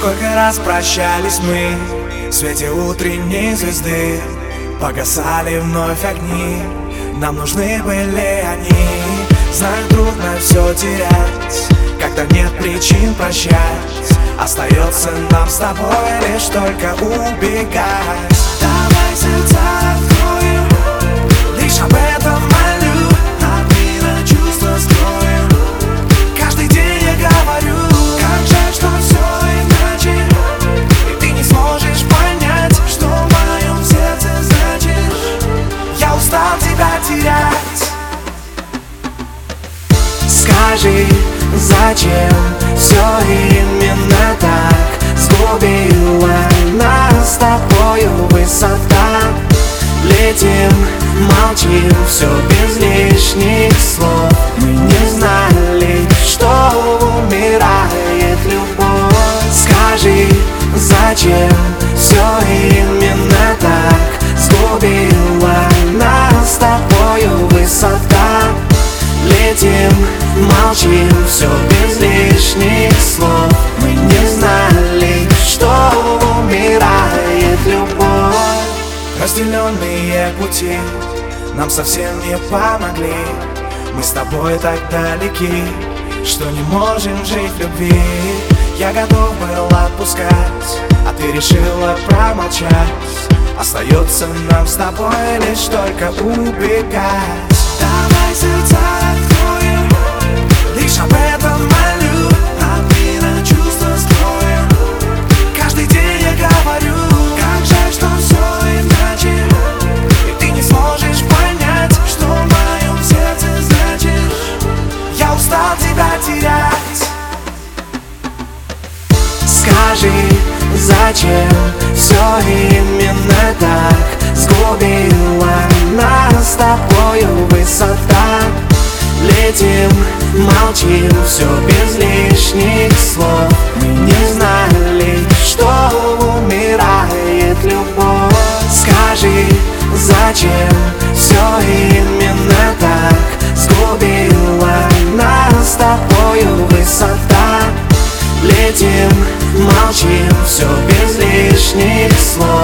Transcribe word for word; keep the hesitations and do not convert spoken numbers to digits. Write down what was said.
Сколько раз прощались мы в свете утренней звезды, погасали вновь огни, нам нужны были они. Знаю, трудно все терять, когда нет причин прощать. Остается нам с тобой лишь только убегать. Давай сердца откроем, лишь об этом молю. От мира чувства скроем, каждый день я говорю. Как жаль, что все иначе, и ты не сможешь понять, что в моем сердце значишь. Я устал тебя терять. Скажи, зачем все именно так сгубила нас с тобою высота? Летим, молчим, все без лишних слов. Мы не знали, что умирает любовь. Скажи, зачем все именно так сгубила нас с тобою высота? Летим, молчим, все без лишних слов. Мы не знали, что умирает любовь. Разделенные пути нам совсем не помогли. Мы с тобой так далеки, что не можем жить в любви. Я готов был отпускать, а ты решила промолчать. Остается нам с тобой лишь только убегать. Давай сердца откроем, лишь об этом молю. От мира чувства скроем, каждый день я говорю. Как жаль, что все иначе, и ты не сможешь понять, что в моем сердце значишь. Я устал тебя терять. Скажи, зачем все именно так сгубила нас с тобою высота? Летим, молчим, все без лишних слов. Мы не знали, что умирает любовь. Скажи, зачем все именно так сгубила нас с тобою высота? Летим, молчим, все без лишних слов.